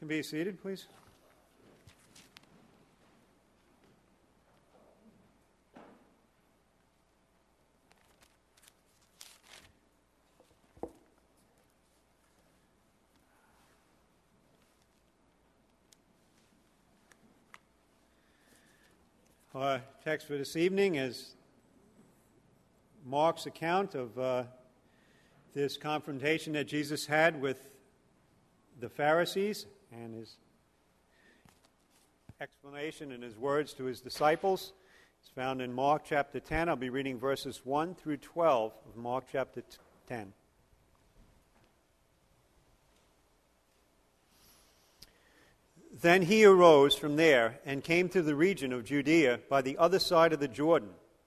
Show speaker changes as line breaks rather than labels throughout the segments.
can be seated, please. Our text for this evening is Mark's account of this confrontation that Jesus had with the Pharisees and his explanation and his words to his disciples. It's found in Mark chapter 10. I'll be reading verses 1 through 12 of Mark chapter 10. Then he arose from there and came to the region of Judea by the other side of the Jordan.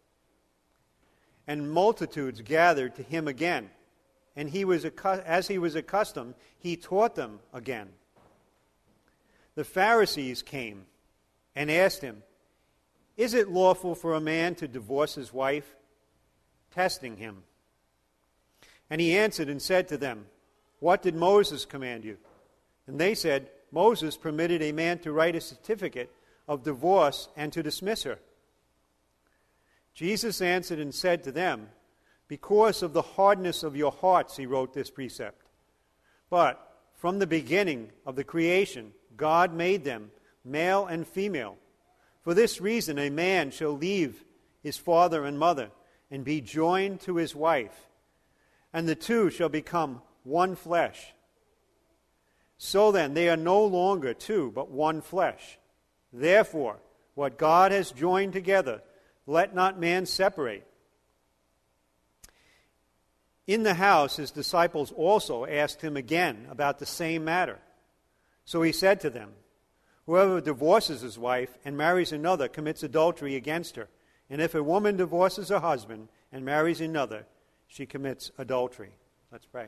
And multitudes gathered to him again. And as he was accustomed, he taught them again. The Pharisees came and asked him, "Is it lawful for a man to divorce his wife?" Testing him. And he answered and said to them, "What did Moses command you?" And they said, "Moses permitted a man to write a certificate of divorce and to dismiss her." Jesus answered and said to them, "Because of the hardness of your hearts he wrote this precept. But from the beginning of the creation God made them male and female. For this reason a man shall leave his father and mother and be joined to his wife, and the two shall become one flesh. So then, they are no longer two, but one flesh. Therefore, what God has joined together, let not man separate." In the house, his disciples also asked him again about the same matter. So he said to them, "Whoever divorces his wife and marries another commits adultery against her. And if a woman divorces her husband and marries another, she commits adultery." Let's pray.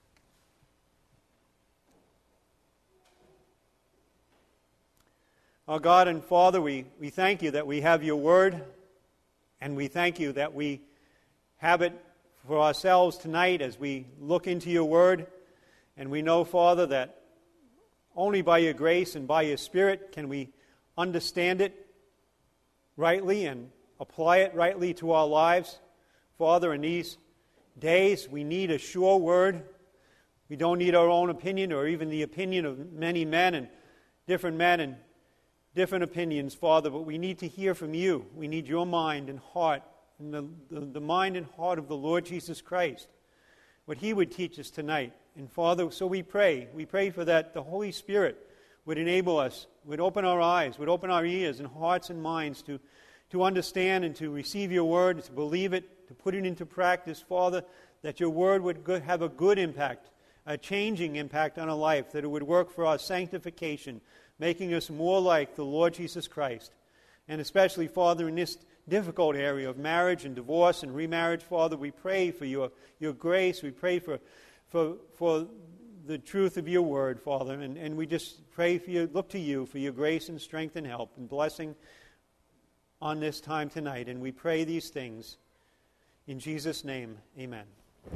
Our God and Father, we thank you that we have your word, and we thank you that we have it for ourselves tonight as we look into your word. And we know, Father, that only by your grace and by your Spirit can we understand it rightly and apply it rightly to our lives. Father, in these days we need a sure word. We don't need our own opinion or even the opinion of many men and different opinions, Father, but we need to hear from you. We need your mind and heart, and the mind and heart of the Lord Jesus Christ, what he would teach us tonight. And Father, so we pray for that the Holy Spirit would enable us, would open our eyes, would open our ears and hearts and minds to understand and to receive your word, to believe it, to put it into practice, Father, that your word would have a good impact, a changing impact on our life, that it would work for our sanctification, making us more like the Lord Jesus Christ. And especially, Father, in this difficult area of marriage and divorce and remarriage, Father, we pray for your grace. We pray for the truth of your word, Father. And we just pray for you, look to you for your grace and strength and help and blessing on this time tonight. And we pray these things in Jesus' name. Amen.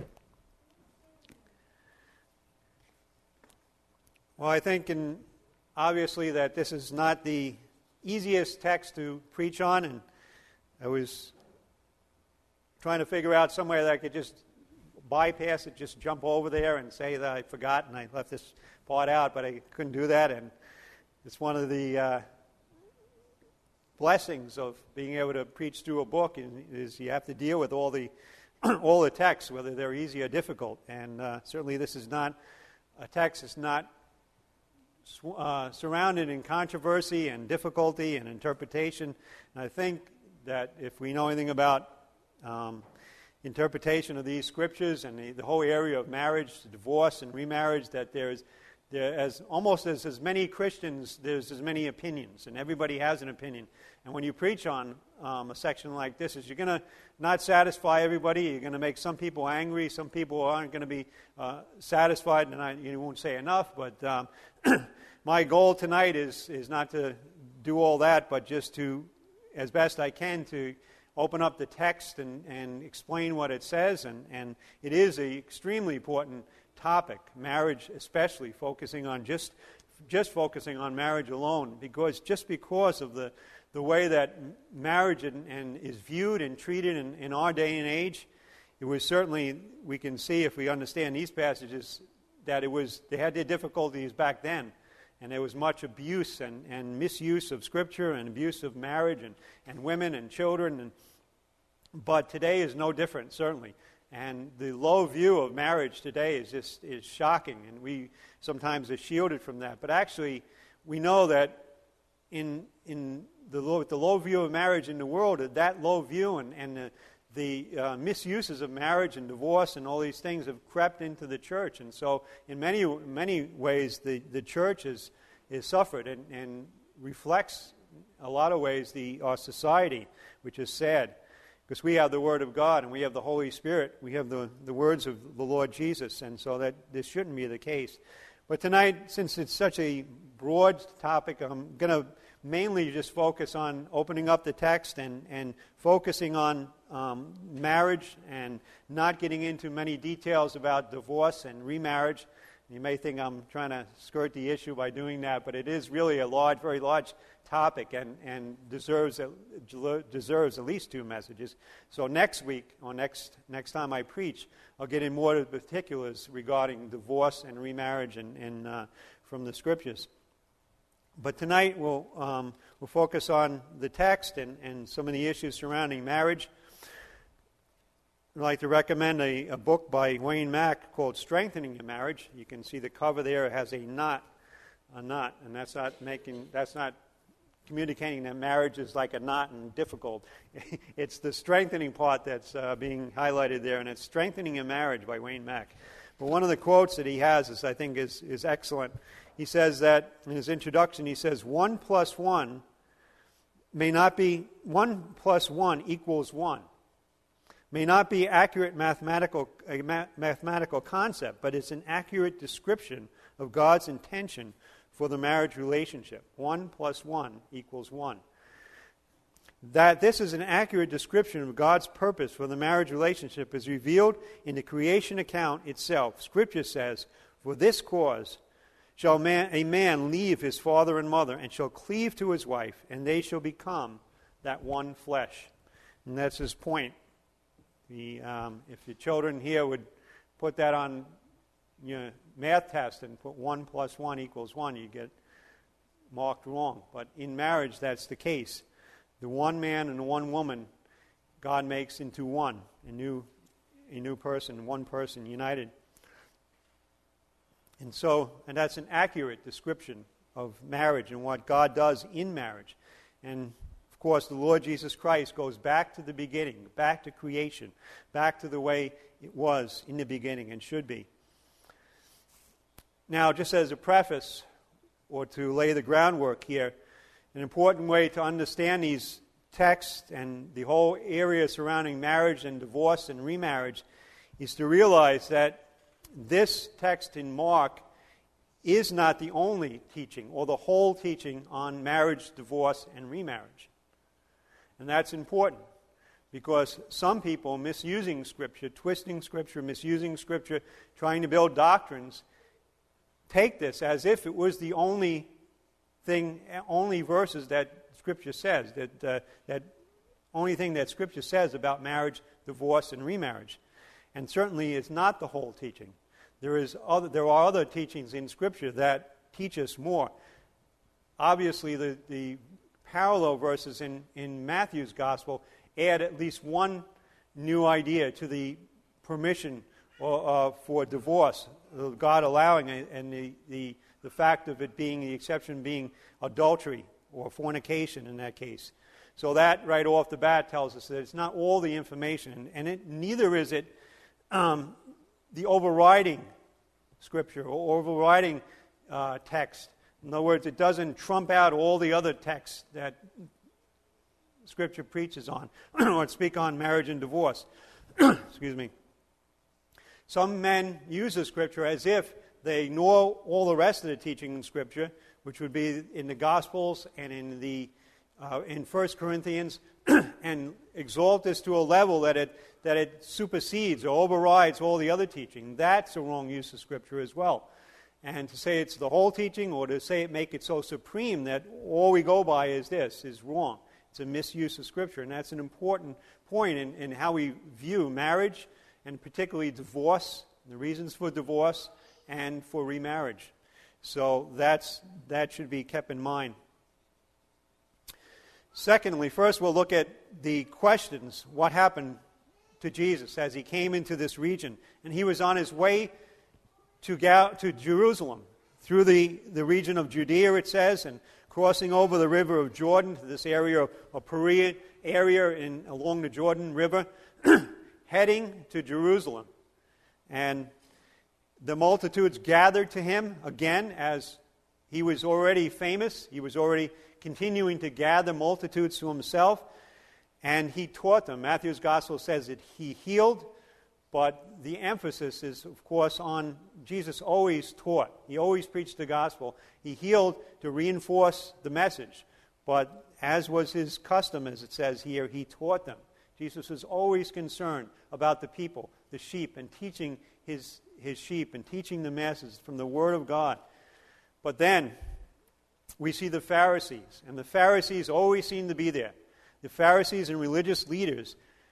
Well, I think obviously that this is not the easiest text to preach on, and I was trying to figure out some way that I could just bypass it, just jump over there and say that I forgot and I left this part out, but I couldn't do that, and it's one of the blessings of being able to preach through a book is you have to deal with all the texts, whether they're easy or difficult, and certainly this is not a text that's not surrounded in controversy and difficulty and interpretation. And I think that if we know anything about interpretation of these scriptures and the whole area of marriage, divorce, and remarriage, that there's as many Christians, there's as many opinions, and everybody has an opinion. And when you preach on a section like this, you're going to not satisfy everybody. You're going to make some people angry. Some people aren't going to be satisfied, and you won't say enough, but my goal tonight is not to do all that, but just to, as best I can, to open up the text and explain what it says. And it is an extremely important topic, marriage especially, focusing on just focusing on marriage alone, because of the way that marriage and is viewed and treated in our day and age. It was certainly, we can see if we understand these passages, that they had their difficulties back then, and there was much abuse and misuse of Scripture and abuse of marriage and women and children. But today is no different, certainly. And the low view of marriage today is shocking, and we sometimes are shielded from that. But actually, we know that in the low view of marriage in the world, that low view and the misuses of marriage and divorce and all these things have crept into the church. And so in many ways, the church is suffered and reflects, a lot of ways, our society, which is sad. Because we have the Word of God and we have the Holy Spirit. We have the words of the Lord Jesus, and so that this shouldn't be the case. But tonight, since it's such a broad topic, I'm going to mainly just focus on opening up the text and focusing on marriage and not getting into many details about divorce and remarriage. You may think I'm trying to skirt the issue by doing that, but it is really a very large topic and deserves at least 2 messages. So next week, or next time I preach, I'll get in more of the particulars regarding divorce and remarriage and from the Scriptures. But tonight we'll focus on the text and some of the issues surrounding marriage. I'd like to recommend a book by Wayne Mack called Strengthening Your Marriage. You can see the cover there. It has a knot, and that's not communicating that marriage is like a knot and difficult. It's the strengthening part that's being highlighted there, and it's Strengthening Your Marriage by Wayne Mack. But one of the quotes that he has I think is excellent. He says that in his introduction, he says, 1 + 1 may not be 1 + 1 = 1. May not be accurate mathematical concept, but it's an accurate description of God's intention for the marriage relationship. 1 + 1 = 1. That this is an accurate description of God's purpose for the marriage relationship is revealed in the creation account itself. Scripture says, "For this cause shall a man leave his father and mother, and shall cleave to his wife, and they shall become that one flesh." And that's his point. If the children here would put that on your math test and put 1 + 1 = 1, you get marked wrong. But in marriage, that's the case. The one man and the one woman, God makes into one, a new person, one person united. And that's an accurate description of marriage and what God does in marriage. And of course, the Lord Jesus Christ goes back to the beginning, back to creation, back to the way it was in the beginning and should be. Now, just as a preface, or to lay the groundwork here, an important way to understand these texts and the whole area surrounding marriage and divorce and remarriage is to realize that this text in Mark is not the only teaching or the whole teaching on marriage, divorce, and remarriage. And that's important because some people misusing Scripture, twisting Scripture, misusing Scripture, trying to build doctrines, take this as if it was the only verses that Scripture says, that only thing that Scripture says about marriage, divorce, and remarriage. And certainly it's not the whole teaching. There are other teachings in Scripture that teach us more. Obviously, the parallel verses in Matthew's Gospel add at least one new idea to the permission for divorce, God allowing it, and the fact of it being, the exception being adultery or fornication in that case. So that right off the bat tells us that it's not all the information, and neither is it the overriding Scripture or overriding text. In other words, it doesn't trump out all the other texts that Scripture preaches on or speak on marriage and divorce. Excuse me. Some men use the Scripture as if they ignore all the rest of the teaching in Scripture, which would be in the Gospels and in the in 1 Corinthians and exalt this to a level that it supersedes or overrides all the other teaching. That's a wrong use of Scripture as well. And to say it's the whole teaching or to say make it so supreme that all we go by is this is wrong. It's a misuse of Scripture, and that's an important point in how we view marriage and particularly divorce, the reasons for divorce and for remarriage. So that should be kept in mind. Secondly, first we'll look at the questions. What happened to Jesus as he came into this region? And he was on his way to Jerusalem through the region of Judea, it says, and crossing over the river of Jordan to this area of Perea area along the Jordan River, heading to Jerusalem. And the multitudes gathered to him again as he was already famous. He was already continuing to gather multitudes to himself, and he taught them. Matthew's gospel says that he healed, but the emphasis is, of course, on Jesus always taught. He always preached the gospel. He healed to reinforce the message, but as was his custom, as it says here, he taught them. Jesus was always concerned about the people, the sheep, and teaching his sheep and teaching the masses from the Word of God. But then we see the Pharisees, and the Pharisees always seem to be there. The Pharisees and religious leaders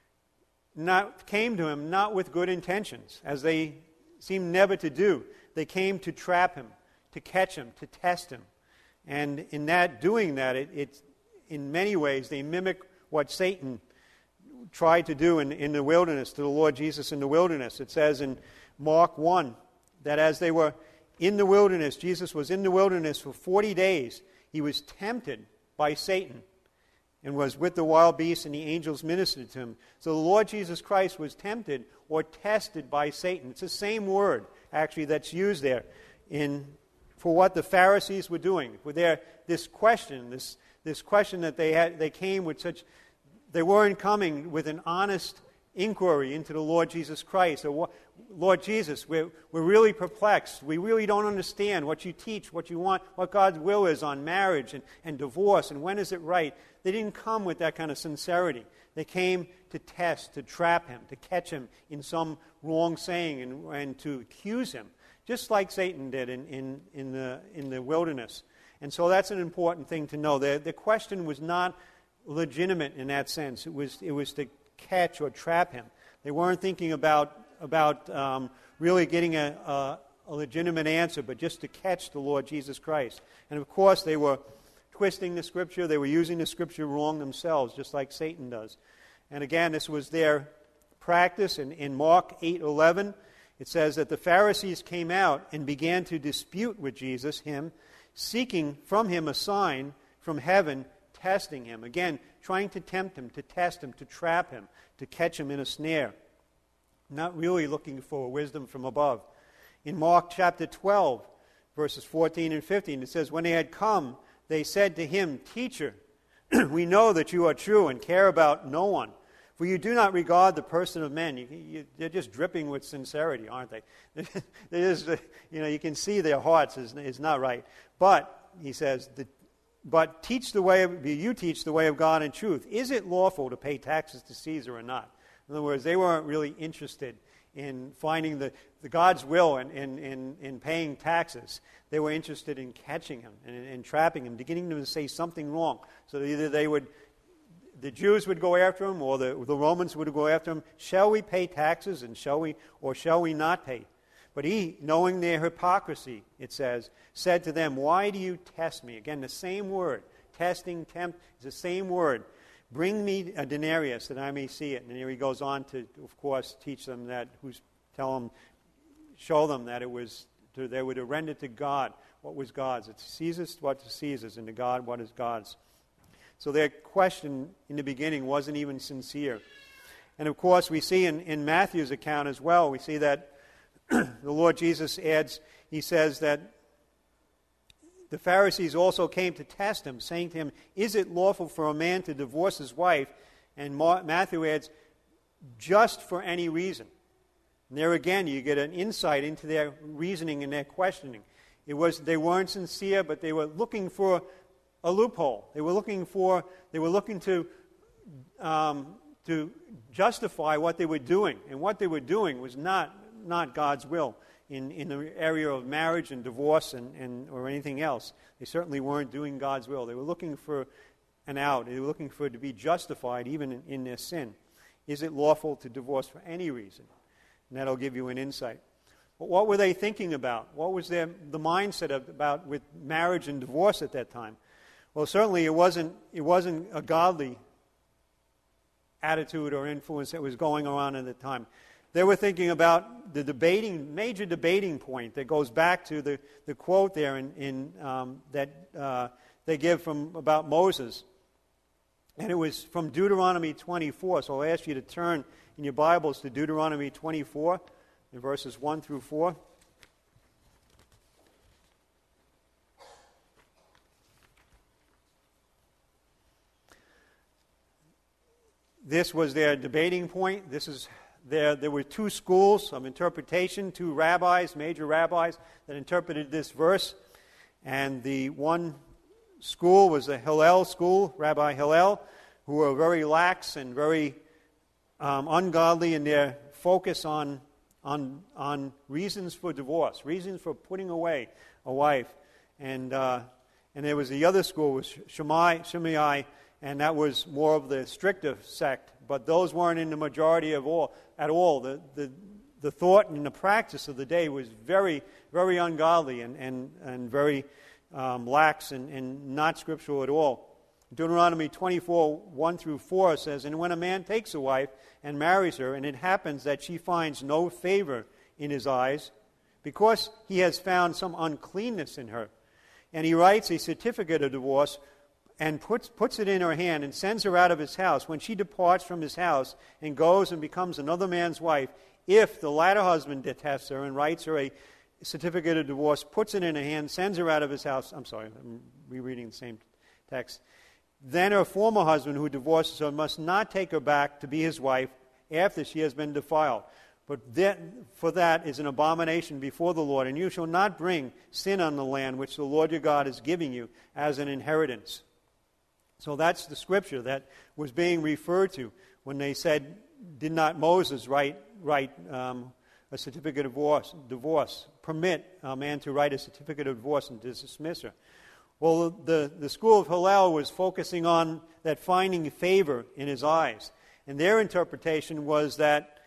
came to him not with good intentions, as they seem never to do. They came to trap him, to catch him, to test him. And in doing that, in many ways, they mimic what Satan tried to do in the wilderness, to the Lord Jesus in the wilderness. It says in Mark 1 that as they were in the wilderness, Jesus was in the wilderness for 40 days. He was tempted by Satan and was with the wild beasts, and the angels ministered to him. So the Lord Jesus Christ was tempted or tested by Satan. It's the same word, actually, that's used there for what the Pharisees were doing. With this question that they had, they came with such. They weren't coming with an honest inquiry into the Lord Jesus Christ. Lord Jesus, we're really perplexed. We really don't understand what you teach, what you want, what God's will is on marriage and divorce, and when is it right. They didn't come with that kind of sincerity. They came to test, to trap him, to catch him in some wrong saying and to accuse him, just like Satan did in the wilderness. And so that's an important thing to know. The question was not legitimate in that sense. It was to catch or trap him. They weren't thinking about really getting a legitimate answer, but just to catch the Lord Jesus Christ. And of course, they were twisting the Scripture. They were using the Scripture wrong themselves, just like Satan does. And again, this was their practice. In Mark 8:11, it says that the Pharisees came out and began to dispute with Jesus, seeking from him a sign from heaven, testing him. Again, trying to tempt him, to test him, to trap him, to catch him in a snare. Not really looking for wisdom from above. In Mark chapter 12, verses 14 and 15, it says, when they had come, they said to him, Teacher, we know that you are true and care about no one, for you do not regard the person of men. They're just dripping with sincerity, aren't they? You can see their hearts is not right. But, he says, but you teach the way of God in truth. Is it lawful to pay taxes to Caesar or not? In other words, they weren't really interested in finding the God's will in paying taxes. They were interested in catching him and trapping him, getting him to say something wrong. So either the Jews would go after him, or the Romans would go after him. Shall we pay taxes, and shall we not pay? But he, knowing their hypocrisy, it says, said to them, Why do you test me? Again, the same word, testing, tempt, is the same word. Bring me a denarius that I may see it. And here he goes on to, of course, teach them that, show them that they were to render to God what was God's. It's Caesar's what is Caesar's, and to God what is God's. So their question in the beginning wasn't even sincere. And of course, we see in Matthew's account as well, we see that the Lord Jesus adds, he says that the Pharisees also came to test him, saying to him, Is it lawful for a man to divorce his wife? And Matthew adds, just for any reason. And there again, you get an insight into their reasoning and their questioning. They weren't sincere, but they were looking for a loophole. They were looking to justify what they were doing, and what they were doing was not God's will in the area of marriage and divorce and or anything else. They certainly weren't doing God's will. They were looking for an out. They were looking for it to be justified even in their sin. Is it lawful to divorce for any reason? And that'll give you an insight. But what were they thinking about? What was the mindset about with marriage and divorce at that time? Well, certainly it wasn't a godly attitude or influence that was going around at the time. They were thinking about the major debating point that goes back to the quote there that they give about Moses. And it was from Deuteronomy 24. So I'll ask you to turn in your Bibles to Deuteronomy 24, in verses 1 through 4. This was their debating point. There were two schools of interpretation, two rabbis, major rabbis, that interpreted this verse. And the one school was the Hillel school, Rabbi Hillel, who were very lax and very ungodly in their focus on reasons for divorce, reasons for putting away a wife. And there was the other school, was Shammai, and that was more of the stricter sect. But those weren't in the majority at all. The thought and the practice of the day was very, very ungodly and very lax and not scriptural at all. Deuteronomy 24, 1 through 4 says, "And when a man takes a wife and marries her, and it happens that she finds no favor in his eyes, because he has found some uncleanness in her, and he writes a certificate of divorce and puts it in her hand and sends her out of his house, when she departs from his house and goes and becomes another man's wife, if the latter husband detests her and writes her a certificate of divorce, puts it in her hand, sends her out of his house," I'm sorry, I'm rereading the same text, "then her former husband who divorces her must not take her back to be his wife after she has been defiled. But for that is an abomination before the Lord, and you shall not bring sin on the land which the Lord your God is giving you as an inheritance." So that's the scripture that was being referred to when they said, did not Moses write a certificate of divorce, permit a man to write a certificate of divorce and to dismiss her? Well, the school of Hillel was focusing on that finding favor in his eyes. And their interpretation was that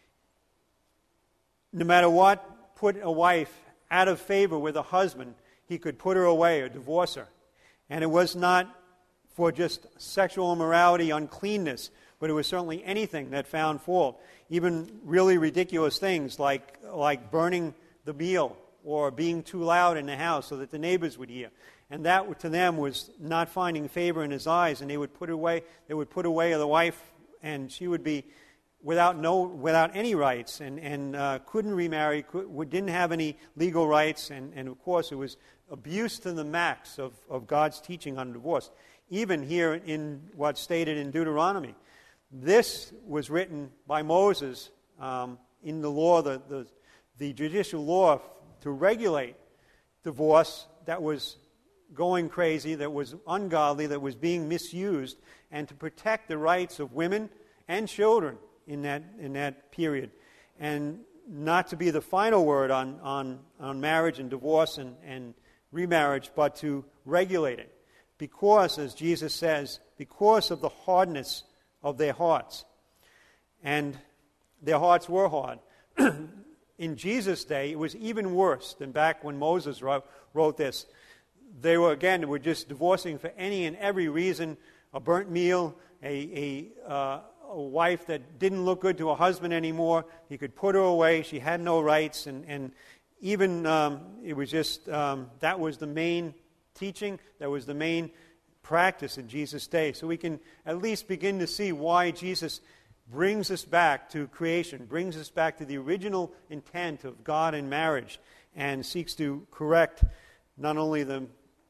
no matter what put a wife out of favor with a husband, he could put her away or divorce her. And it was not for just sexual immorality, uncleanness, but it was certainly anything that found fault. Even really ridiculous things like burning the meal or being too loud in the house so that the neighbors would hear. And that to them was not finding favor in his eyes, and they would put away the wife, and she would be without any rights and couldn't remarry, didn't have any legal rights, and of course it was abuse to the max of God's teaching on divorce. Even here in what's stated in Deuteronomy, this was written by Moses in the law, the judicial law to regulate divorce that was going crazy, that was ungodly, that was being misused, and to protect the rights of women and children in that period, and not to be the final word on marriage and divorce and remarriage, but to regulate it. Because, as Jesus says, because of the hardness of their hearts. And their hearts were hard. In Jesus' day, it was even worse than back when Moses wrote this. They were just divorcing for any and every reason: a burnt meal, a wife that didn't look good to a husband anymore. He could put her away. She had no rights, and even it was just that was the main teaching. That was the main practice in Jesus' day. So we can at least begin to see why Jesus brings us back to creation, brings us back to the original intent of God in marriage, and seeks to correct not only the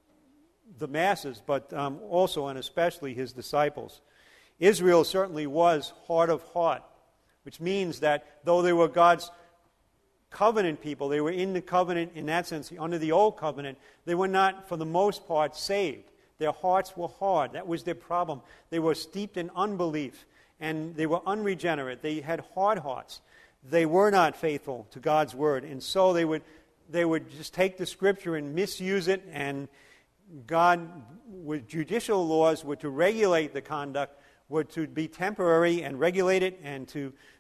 masses, but also and especially his disciples. Israel certainly was hard of heart, which means that though they were God's covenant people, they were in the covenant in that sense, under the old covenant, they were not, for the most part, saved. Their hearts were hard. That was their problem. They were steeped in unbelief, and they were unregenerate. They had hard hearts. They were not faithful to God's word, and so they would just take the Scripture and misuse it, and God, with judicial laws, were to regulate the conduct, were to be temporary and regulate it, and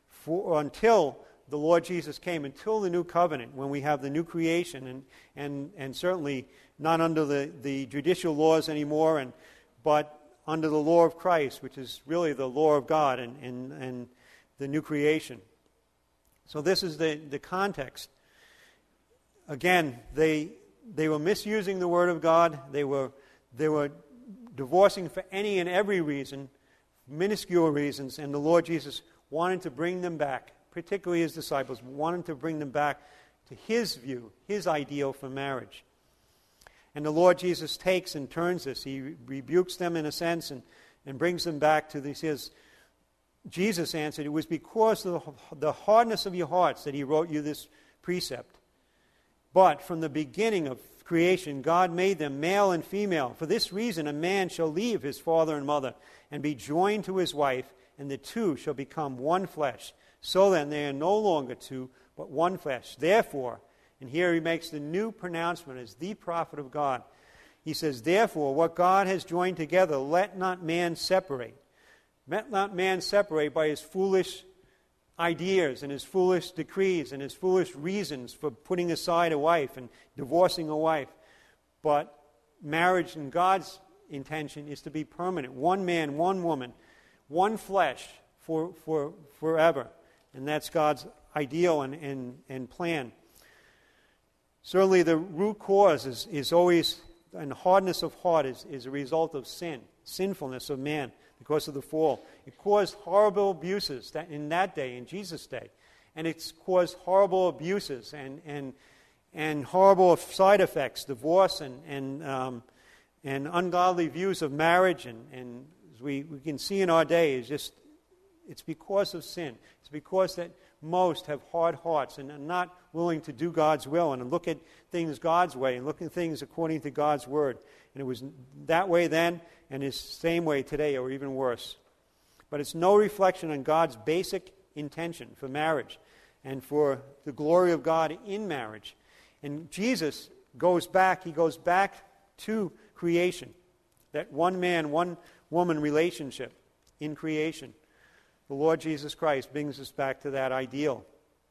until the Lord Jesus came, until the new covenant, when we have the new creation, and certainly not under the judicial laws anymore, but under the law of Christ, which is really the law of God and the new creation. So this is the context. Again, they were misusing the Word of God. They were divorcing for any and every reason, minuscule reasons, and the Lord Jesus wanted to bring them back, particularly his disciples, wanted to bring them back to his view, his ideal for marriage. And the Lord Jesus takes and turns this. He rebukes them in a sense and brings them back to this. He says, Jesus answered, it was because of the hardness of your hearts that he wrote you this precept. But from the beginning of creation, God made them male and female. For this reason, a man shall leave his father and mother and be joined to his wife, and the two shall become one flesh. So then they are no longer two, but one flesh. Therefore, and here he makes the new pronouncement as the prophet of God. He says, therefore, what God has joined together, let not man separate. Let not man separate by his foolish ideas and his foolish decrees and his foolish reasons for putting aside a wife and divorcing a wife. But marriage in God's intention is to be permanent. One man, one woman, one flesh for forever. And that's God's ideal and plan. Certainly the root cause is always, and hardness of heart is a result of sin, sinfulness of man because of the fall. It caused horrible abuses in that day, in Jesus' day. And it's caused horrible abuses and horrible side effects, divorce and ungodly views of marriage. And as we can see in our day, it's because of sin. It's because that most have hard hearts and are not willing to do God's will and look at things God's way and look at things according to God's word. And it was that way then, and it's the same way today, or even worse. But it's no reflection on God's basic intention for marriage and for the glory of God in marriage. And Jesus goes back to creation, that one man, one woman relationship in creation. The Lord Jesus Christ brings us back to that ideal.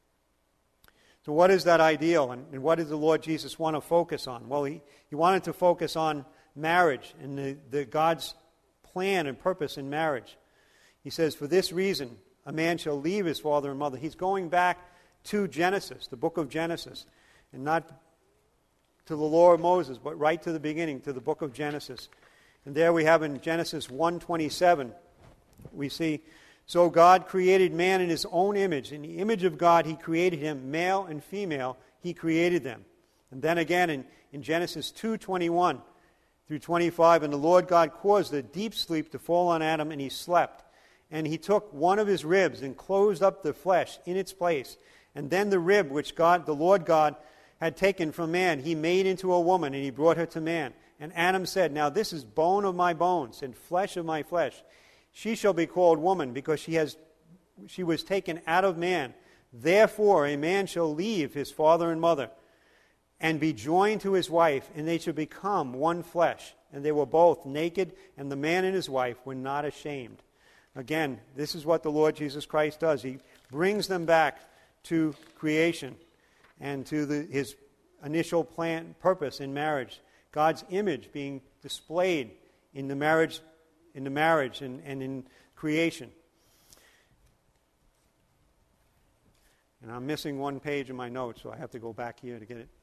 So what is that ideal, and what did the Lord Jesus want to focus on? Well, he wanted to focus on marriage and the God's plan and purpose in marriage. He says, for this reason, a man shall leave his father and mother. He's going back to Genesis, the book of Genesis, and not to the law of Moses, but right to the beginning, to the book of Genesis. And there we have in Genesis 1:27, we see, so God created man in his own image. In the image of God, he created him, male and female, he created them. And then again in Genesis 2:21 through 25, and the Lord God caused a deep sleep to fall on Adam, and he slept. And he took one of his ribs and closed up the flesh in its place. And then the rib which the Lord God, had taken from man, he made into a woman, and he brought her to man. And Adam said, now this is bone of my bones and flesh of my flesh. She shall be called woman, because she was taken out of man. Therefore a man shall leave his father and mother, and be joined to his wife, and they shall become one flesh. And they were both naked, and the man and his wife were not ashamed. Again, this is what the Lord Jesus Christ does. He brings them back to creation and to his initial purpose in marriage. God's image being displayed in the marriage and in creation. And I'm missing one page in my notes, so I have to go back here to get it.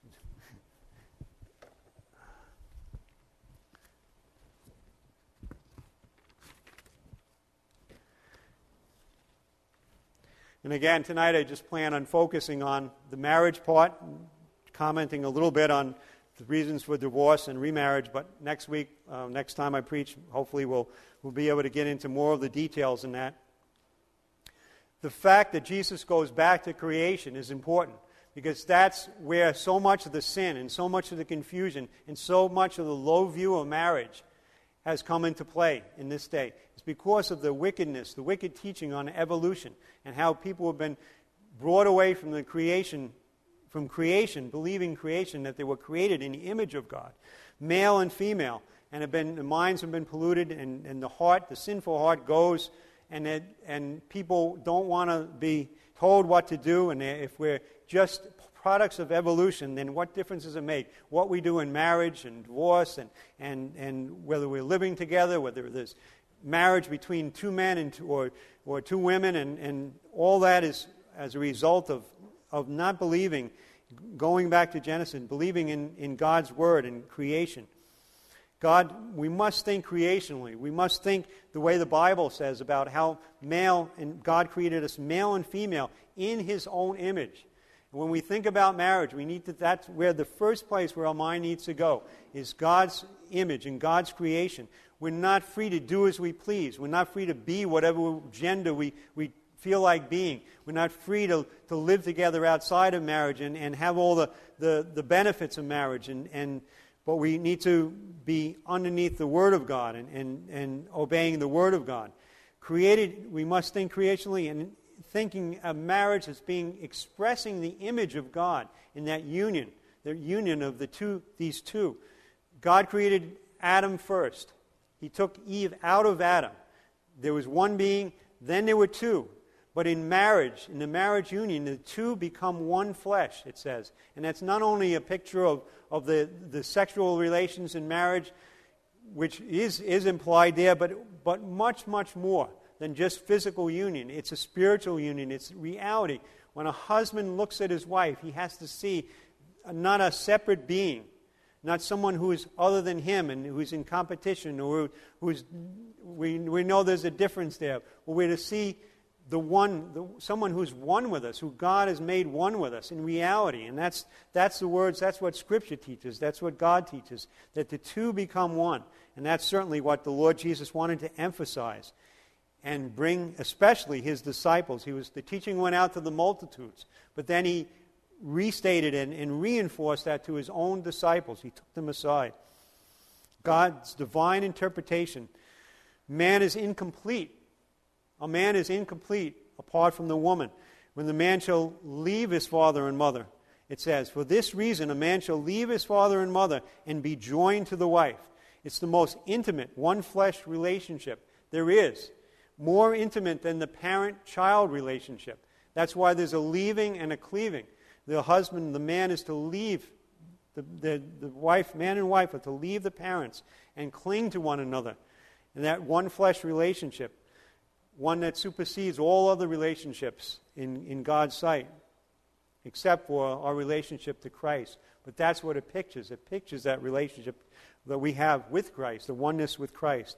And again, tonight I just plan on focusing on the marriage part, commenting a little bit on the reasons for divorce and remarriage, but next week, next time I preach, hopefully we'll be able to get into more of the details in that. The fact that Jesus goes back to creation is important, because that's where so much of the sin and so much of the confusion and so much of the low view of marriage has come into play in this day. It's because of the wickedness, the wicked teaching on evolution, and how people have been brought away from creation, believing creation, that they were created in the image of God, male and female, and the minds have been polluted, and the heart, the sinful heart, goes, and people don't want to be told what to do, and if we're just products of evolution, then what difference does it make? What we do in marriage and divorce, and whether we're living together, whether there's marriage between two men or two women, and all that is as a result of not believing, going back to Genesis, believing in God's Word and creation. We must think creationally. We must think the way the Bible says about how God created us male and female in His own image. When we think about marriage, that's where the first place where our mind needs to go, is God's image and God's creation. We're not free to do as we please. We're not free to be whatever gender we feel like being. We're not free to live together outside of marriage and have all the benefits of marriage. But we need to be underneath the Word of God and obeying the Word of God. We must think creationally, and thinking of marriage as expressing the image of God in that union, the union of these two. God created Adam first. He took Eve out of Adam. There was one being, then there were two. But in marriage, in the marriage union, the two become one flesh, it says. And that's not only a picture of the sexual relations in marriage, which is implied there, but much, much more than just physical union. It's a spiritual union. It's reality. When a husband looks at his wife, he has to see not a separate being, not someone who is other than him and who's in competition, or we know there's a difference there. But we're to see someone who's one with us, who God has made one with us in reality. And that's the words, that's what Scripture teaches, that's what God teaches, that the two become one. And that's certainly what the Lord Jesus wanted to emphasize and bring especially His disciples. The teaching went out to the multitudes, but then He restated and reinforced that to His own disciples. He took them aside. God's divine interpretation. Man is incomplete. A man is incomplete apart from the woman. When the man shall leave his father and mother, it says, for this reason a man shall leave his father and mother and be joined to the wife. It's the most intimate, one-flesh relationship there is. More intimate than the parent-child relationship. That's why there's a leaving and a cleaving. The man is to leave, the wife, man and wife are to leave the parents and cling to one another. And that one-flesh relationship, one that supersedes all other relationships in God's sight, except for our relationship to Christ. But that's what it pictures. It pictures that relationship that we have with Christ, the oneness with Christ.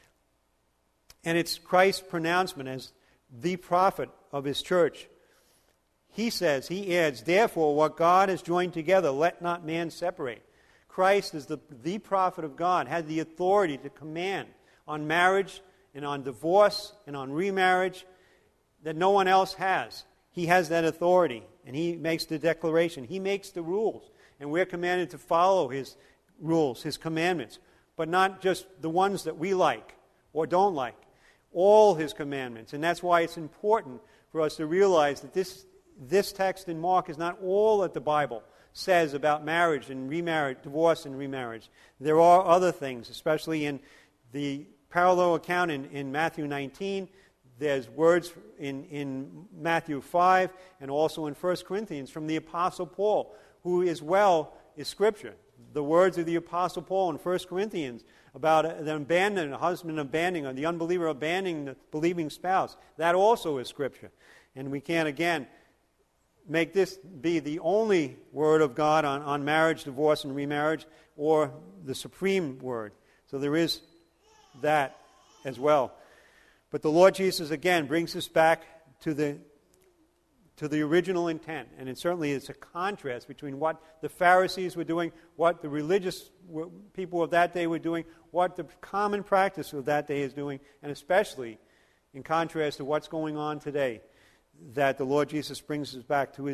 And it's Christ's pronouncement as the prophet of His church. He adds, therefore, what God has joined together, let not man separate. Christ is the prophet of God, had the authority to command on marriage and on divorce and on remarriage that no one else has. He has that authority, and He makes the declaration. He makes the rules, and we're commanded to follow His rules, His commandments, but not just the ones that we like or don't like. All His commandments. And that's why it's important for us to realize that this text in Mark is not all that the Bible says about marriage and remarriage, divorce and remarriage. There are other things, especially in the parallel account in Matthew 19. There's words in Matthew 5 and also in 1 Corinthians from the Apostle Paul, who as well is Scripture. The words of the Apostle Paul in 1 Corinthians about a husband abandoning, or the unbeliever abandoning the believing spouse. That also is Scripture. And we can't, again, make this be the only word of God on marriage, divorce, and remarriage, or the supreme word. So there is that as well. But the Lord Jesus, again, brings us back to the original intent. And it certainly is a contrast between what the Pharisees were doing, what the religious people of that day were doing, what the common practice of that day is doing, and especially in contrast to what's going on today, that the Lord Jesus brings us back to His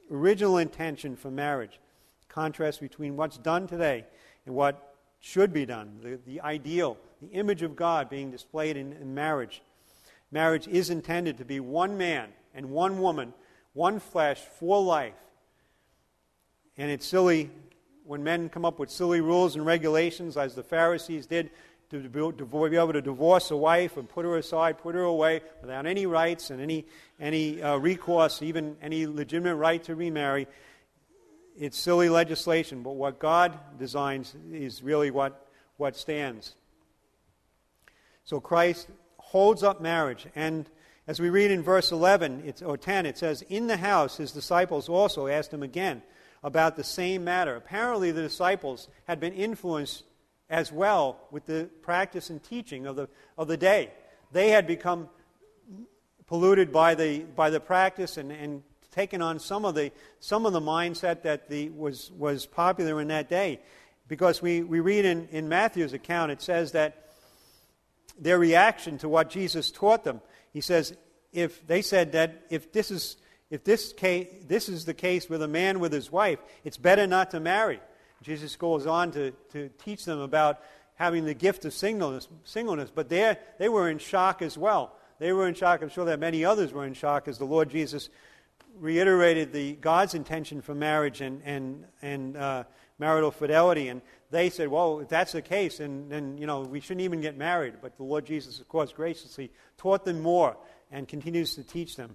original intention for marriage. Contrast between what's done today and what should be done, the ideal, the image of God being displayed in marriage. Marriage is intended to be one man and one woman, one flesh for life. And it's silly when men come up with silly rules and regulations, as the Pharisees did, to be able to divorce a wife and put her aside, put her away, without any rights and any recourse, even any legitimate right to remarry. It's silly legislation, but what God designs is really what stands. So Christ holds up marriage, and as we read in verse 11 or 10, it says, "In the house his disciples also asked him again about the same matter." Apparently the disciples had been influenced as well with the practice and teaching of the day. They had become polluted by the practice and taken on some of the mindset that was popular in that day. Because we read in Matthew's account, it says that their reaction to what Jesus taught them, he says, if this is the case with a man with his wife, it's better not to marry. Jesus goes on to teach them about having the gift of singleness, but they were in shock as well. They were in shock. I'm sure that many others were in shock as the Lord Jesus reiterated God's intention for marriage and marital fidelity, and they said, well, if that's the case, then we shouldn't even get married. But the Lord Jesus, of course, graciously taught them more and continues to teach them.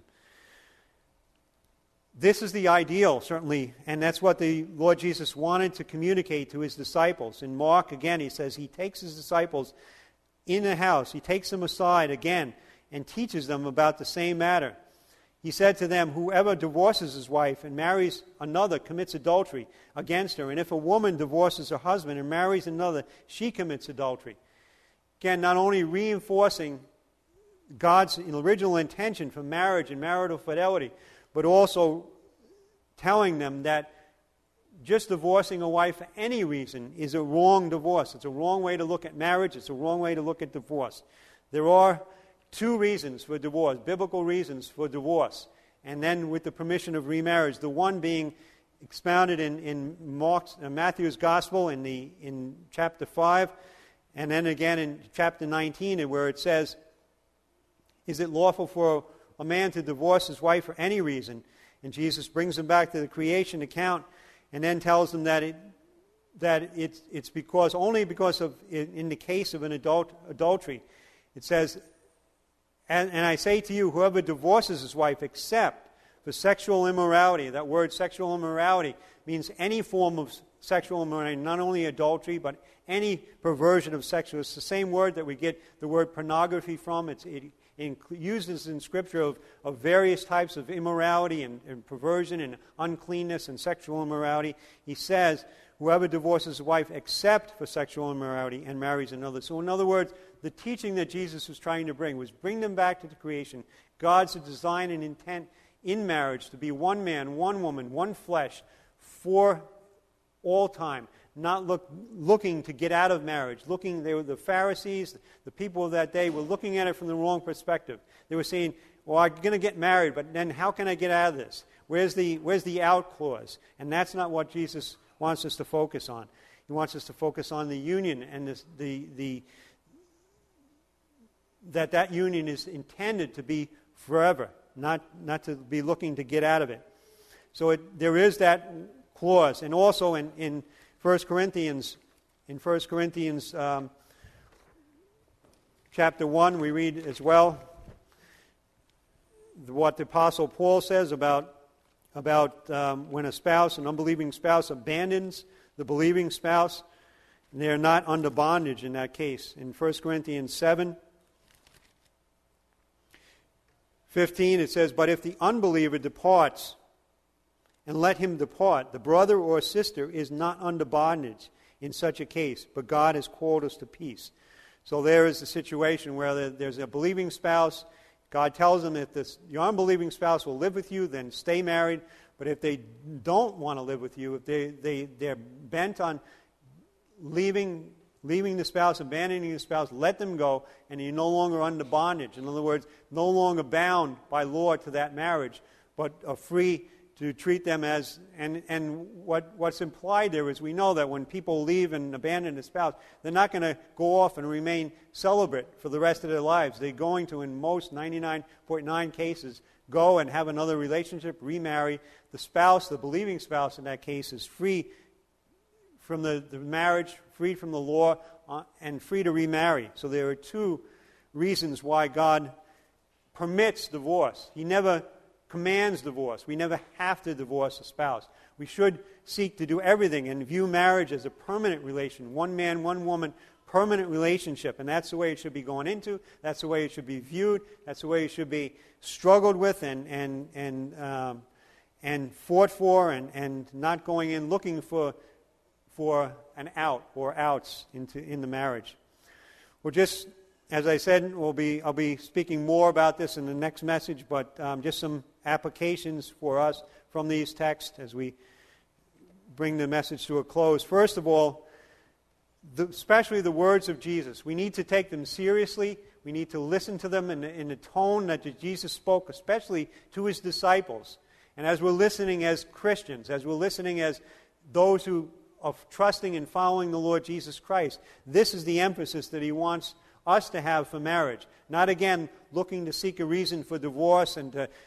This is the ideal, certainly, and that's what the Lord Jesus wanted to communicate to his disciples. In Mark, again, he says he takes his disciples in the house, he takes them aside again and teaches them about the same matter. He said to them, "Whoever divorces his wife and marries another commits adultery against her. And if a woman divorces her husband and marries another, she commits adultery." Again, not only reinforcing God's original intention for marriage and marital fidelity, but also telling them that just divorcing a wife for any reason is a wrong divorce. It's a wrong way to look at marriage. It's a wrong way to look at divorce. There are two reasons for divorce, biblical reasons for divorce, and then with the permission of remarriage. The one being expounded in Matthew's Gospel in chapter 5, and then again in chapter 19, where it says, "Is it lawful for a man to divorce his wife for any reason?" And Jesus brings them back to the creation account, and then tells them that it's only because of, in the case of an adultery, it says, And I say to you, whoever divorces his wife except for sexual immorality — that word sexual immorality means any form of sexual immorality, not only adultery, but any perversion of sexual. It's the same word that we get the word pornography from. It uses in Scripture of various types of immorality and perversion and uncleanness and sexual immorality. He says, whoever divorces his wife except for sexual immorality and marries another. So in other words, the teaching that Jesus was trying to bring was bring them back to the creation. God's design and intent in marriage to be one man, one woman, one flesh for all time. Not looking to get out of marriage. The Pharisees, the people of that day, were looking at it from the wrong perspective. They were saying, well, I'm going to get married, but then how can I get out of this? Where's the out clause? And that's not what Jesus wants us to focus on. He wants us to focus on the union and that union is intended to be forever, not to be looking to get out of it. So there is that clause. And also in 1 Corinthians chapter 1, we read as well what the Apostle Paul says about when an unbelieving spouse abandons the believing spouse, and they are not under bondage in that case. In 1 Corinthians 7:15, it says, "But if the unbeliever departs, and let him depart, the brother or sister is not under bondage in such a case, but God has called us to peace." So there is a situation where there's a believing spouse. God tells them if your unbelieving spouse will live with you, then stay married. But if they don't want to live with you, if they're bent on leaving the spouse, abandoning the spouse, let them go, and you're no longer under bondage. In other words, no longer bound by law to that marriage, but are free treat them as, and what's implied there is we know that when people leave and abandon a spouse, they're not going to go off and remain celibate for the rest of their lives. They're going to, in most 99.9 cases, go and have another relationship, remarry. The spouse, the believing spouse in that case, is free from the marriage, free from the law, and free to remarry. So there are two reasons why God permits divorce. He never commands divorce. We never have to divorce a spouse. We should seek to do everything and view marriage as a permanent relation, one man, one woman, permanent relationship, and that's the way it should be going into. That's the way it should be viewed. That's the way it should be struggled with and fought for, and not going in looking for an out or outs in the marriage. Well, just as I said, I'll be speaking more about this in the next message, but just some applications for us from these texts as we bring the message to a close. First of all, especially the words of Jesus. We need to take them seriously. We need to listen to them in the tone that Jesus spoke, especially to his disciples. And as we're listening as Christians, as we're listening as those who are trusting and following the Lord Jesus Christ, this is the emphasis that he wants us to have for marriage. Not again looking to seek a reason for divorce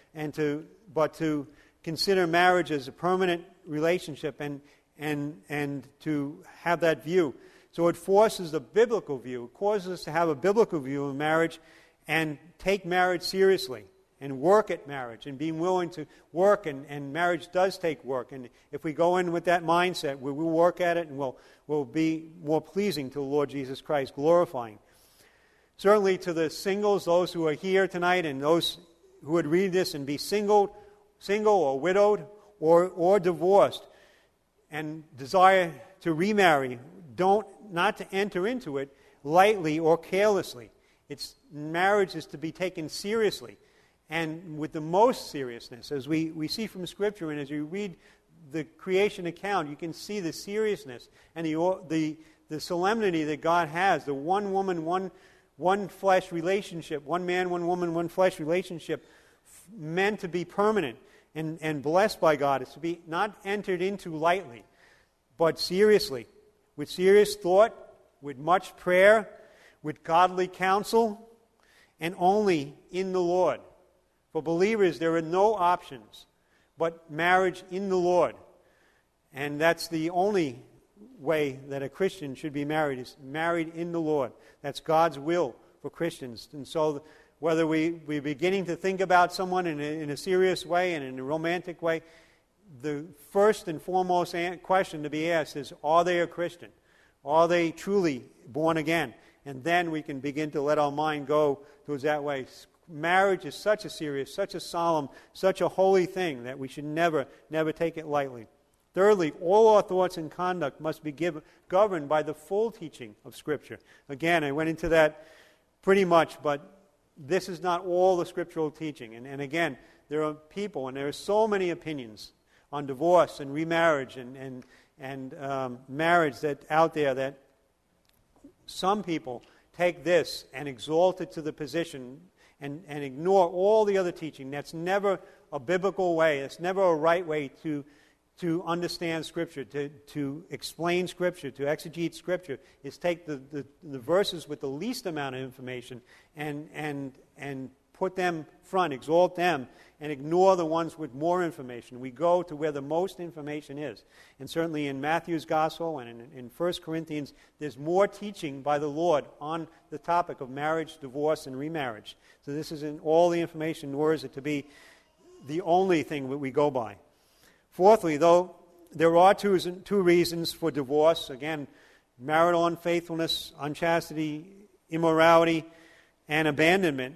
but to consider marriage as a permanent relationship and to have that view. So it forces the biblical view. It causes us to have a biblical view of marriage and take marriage seriously and work at marriage and being willing to work, and marriage does take work. And if we go in with that mindset, we will work at it and we'll be more pleasing to the Lord Jesus Christ, glorifying. Certainly to the singles, those who are here tonight, and those who would read this and be single or widowed or divorced and desire to remarry, not to enter into it lightly or carelessly. Marriage is to be taken seriously and with the most seriousness. As we see from Scripture, and as you read the creation account, you can see the seriousness and the solemnity that God has, the one woman, one flesh relationship, one man, one woman, one flesh relationship, meant to be permanent and blessed by God. It's to be not entered into lightly, but seriously, with serious thought, with much prayer, with godly counsel, and only in the Lord. For believers, there are no options but marriage in the Lord. And that's the only way that a Christian should be married, is married in the Lord. That's God's will for Christians. And so whether we're beginning to think about someone in a serious way and in a romantic way, the first and foremost question to be asked is, are they a Christian? Are they truly born again? And then we can begin to let our mind go towards that way. Marriage is such a serious, such a solemn, such a holy thing that we should never take it lightly. Thirdly, all our thoughts and conduct must be governed by the full teaching of Scripture. Again, I went into that pretty much, but this is not all the scriptural teaching. And again, there are people, and there are so many opinions on divorce and remarriage and marriage that out there, that some people take this and exalt it to the position and ignore all the other teaching. That's never a biblical way. It's never a right way to understand Scripture, to explain Scripture, to exegete Scripture. Is take the verses with the least amount of information and put them front, exalt them, and ignore the ones with more information. We go to where the most information is. And certainly in Matthew's Gospel and in 1 Corinthians, there's more teaching by the Lord on the topic of marriage, divorce, and remarriage. So this isn't all the information, nor is it to be the only thing that we go by. Fourthly, though, there are two reasons for divorce. Again, marital unfaithfulness, unchastity, immorality, and abandonment.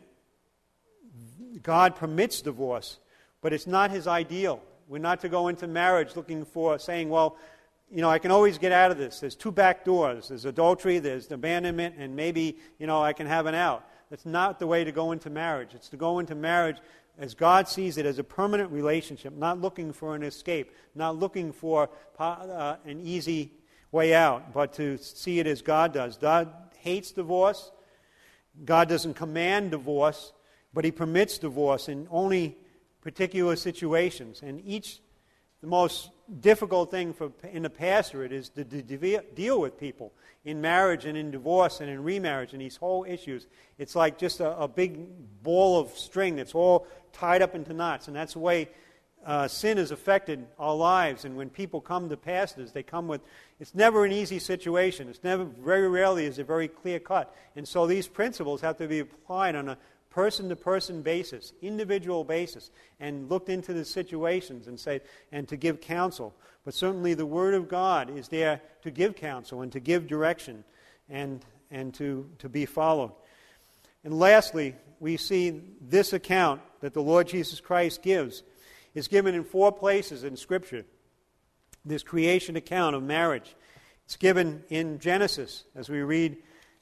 God permits divorce, but it's not his ideal. We're not to go into marriage looking for, saying, well, I can always get out of this. There's two back doors. There's adultery, there's abandonment, and maybe, I can have an out. That's not the way to go into marriage. It's to go into marriage as God sees it, as a permanent relationship, not looking for an escape, not looking for an easy way out, but to see it as God does. God hates divorce. God doesn't command divorce, but he permits divorce, and only particular situations. And the most difficult thing in the pastorate is to deal with people in marriage and in divorce and in remarriage and these whole issues. It's like just a big ball of string that's all tied up into knots. And that's the way sin has affected our lives. And when people come to pastors, they come with, it's never an easy situation. Very rarely is it very clear cut. And so these principles have to be applied on a person-to-person basis, individual basis, and looked into the situations and to give counsel. But certainly the Word of God is there to give counsel and to give direction and to be followed. And lastly, we see this account that the Lord Jesus Christ gives is given in 4 places in Scripture. This creation account of marriage. It's given in Genesis, as we read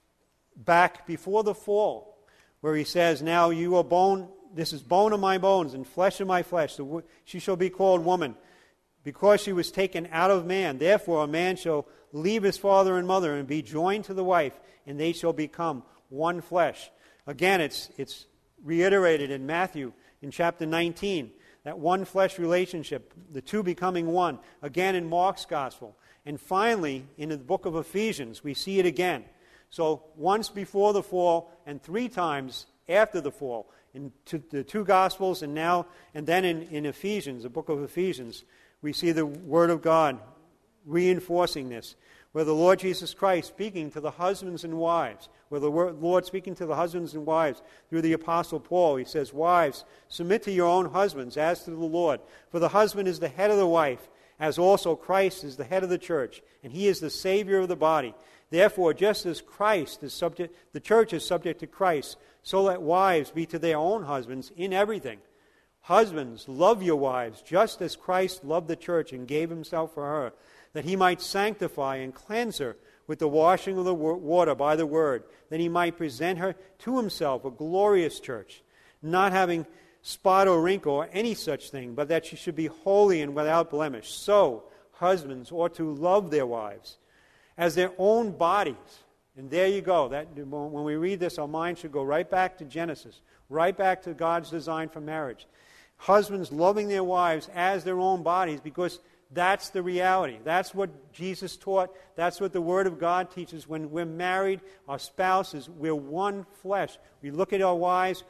back before the fall, where he says, now you are bone, this is bone of my bones and flesh of my flesh. She shall be called woman, because she was taken out of man. Therefore a man shall leave his father and mother and be joined to the wife, and they shall become one flesh. Again, it's reiterated in Matthew in chapter 19, that one flesh relationship, the two becoming one. Again in Mark's gospel. And finally, in the book of Ephesians, we see it again. So once before the fall and 3 times after the fall. In the 2 Gospels and then in Ephesians, the book of Ephesians, we see the Word of God reinforcing this. Where the Lord Jesus Christ speaking to the husbands and wives, where the Lord speaking to the husbands and wives through the Apostle Paul, he says, wives, submit to your own husbands as to the Lord. For the husband is the head of the wife, as also Christ is the head of the church, and he is the Savior of the body. Therefore, just as Christ is subject, the church is subject to Christ, so let wives be to their own husbands in everything. Husbands, love your wives, just as Christ loved the church and gave himself for her, that he might sanctify and cleanse her with the washing of the water by the word, that he might present her to himself a glorious church, not having spot or wrinkle or any such thing, but that she should be holy and without blemish. So, husbands ought to love their wives as their own bodies. And there you go. When we read this, our mind should go right back to Genesis, right back to God's design for marriage. Husbands loving their wives as their own bodies, because that's the reality. That's what Jesus taught. That's what the Word of God teaches. When we're married, our spouses, we're one flesh. We look at our wives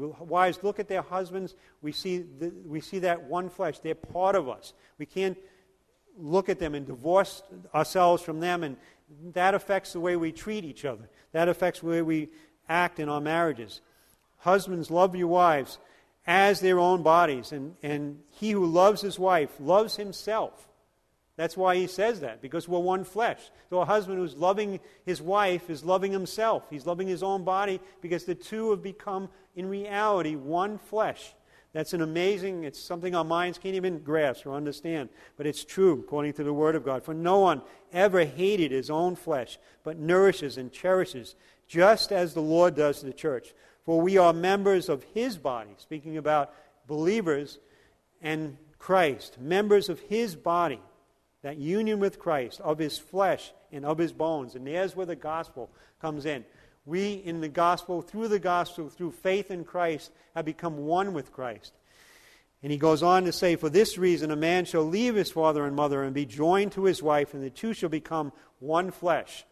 look at their husbands. We see that one flesh. They're part of us. We can't look at them and divorce ourselves from them, and that affects the way we treat each other. That affects the way we act in our marriages. Husbands, love your wives as their own bodies, and he who loves his wife loves himself. That's why he says that, because we're one flesh. So a husband who's loving his wife is loving himself. He's loving his own body, because the two have become, in reality, one flesh. That's it's something our minds can't even grasp or understand. But it's true, according to the Word of God. For no one ever hated his own flesh, but nourishes and cherishes, just as the Lord does the church. For we are members of his body, speaking about believers and Christ, members of his body, that union with Christ, of his flesh and of his bones. And there's where the gospel comes in. We, in the gospel, through faith in Christ, have become one with Christ. And he goes on to say, for this reason a man shall leave his father and mother and be joined to his wife, and the two shall become one flesh.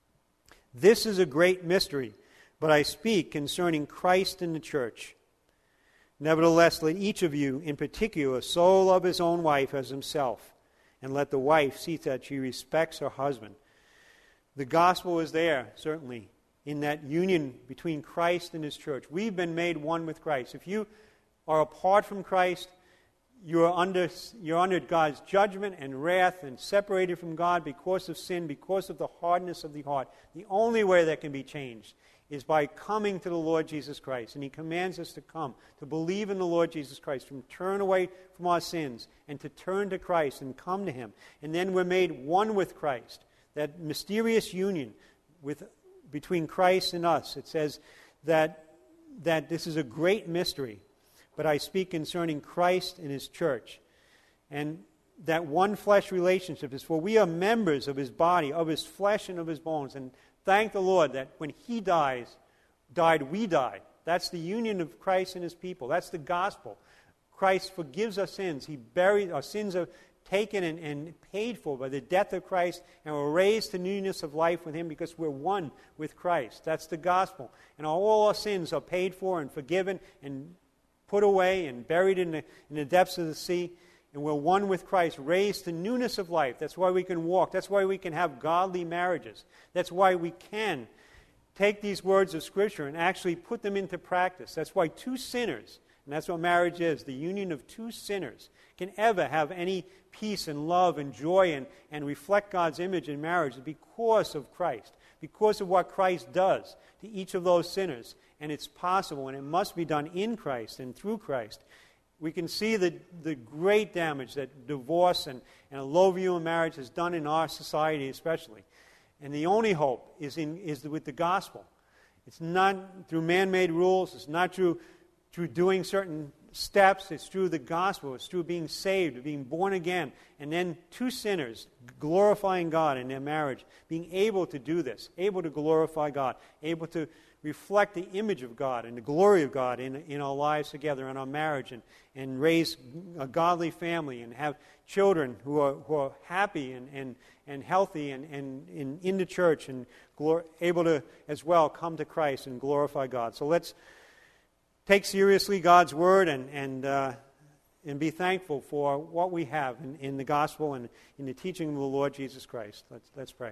This is a great mystery, but I speak concerning Christ and the church. Nevertheless, let each of you in particular so love his own wife as himself, and let the wife see that she respects her husband. The gospel is there, certainly, in that union between Christ and his church. We've been made one with Christ. If you are apart from Christ, you're under God's judgment and wrath and separated from God because of sin, because of the hardness of the heart. The only way that can be changed is by coming to the Lord Jesus Christ. And he commands us to come, to believe in the Lord Jesus Christ, from turn away from our sins and to turn to Christ and come to him. And then we're made one with Christ. That mysterious union between Christ and us. It says that this is a great mystery, but I speak concerning Christ and his church. And that one flesh relationship is for we are members of his body, of his flesh and of his bones. And thank the Lord that when he died, we died. That's the union of Christ and his people. That's the gospel. Christ forgives our sins. He buried our sins are taken and paid for by the death of Christ, and we're raised to newness of life with Him because we're one with Christ. That's the gospel. And all our sins are paid for and forgiven and put away and buried in the depths of the sea. And we're one with Christ, raised to newness of life. That's why we can walk. That's why we can have godly marriages. That's why we can take these words of Scripture and actually put them into practice. That's why two sinners, and that's what marriage is, the union of two sinners, can ever have any peace and love and joy and reflect God's image in marriage because of Christ, because of what Christ does to each of those sinners. And it's possible, and it must be done in Christ and through Christ. We can see the great damage that divorce and a low view of marriage has done in our society especially. And the only hope is with the gospel. It's not through man-made rules. It's not through doing certain steps. It's through the gospel. It's through being saved, being born again. And then two sinners glorifying God in their marriage, being able to do this, able to glorify God, able to reflect the image of God and the glory of God in our lives together, in our marriage, and raise a godly family and have children who are happy and healthy and in the church and able to as well come to Christ and glorify God. So let's take seriously God's word and be thankful for what we have in the gospel and in the teaching of the Lord Jesus Christ. Let's pray.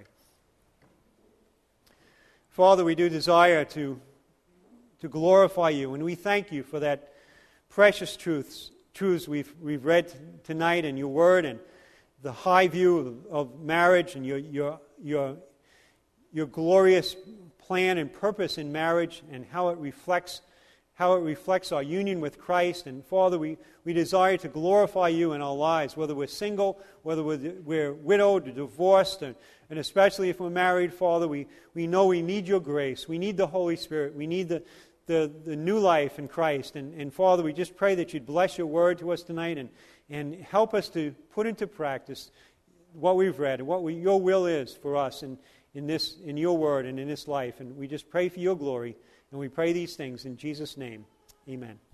Father, we do desire to glorify you, and we thank you for that precious truths we've read tonight in your word, and the high view of marriage and your glorious plan and purpose in marriage, and how it reflects our union with Christ. And Father, we desire to glorify you in our lives, whether we're single, whether we're widowed or divorced, and especially if we're married. Father, we know we need your grace. We need the Holy Spirit. We need the new life in Christ. And Father, we just pray that you'd bless your word to us tonight and help us to put into practice what we've read and what your will is for us in your word and in this life. And we just pray for your glory. And we pray these things in Jesus' name. Amen.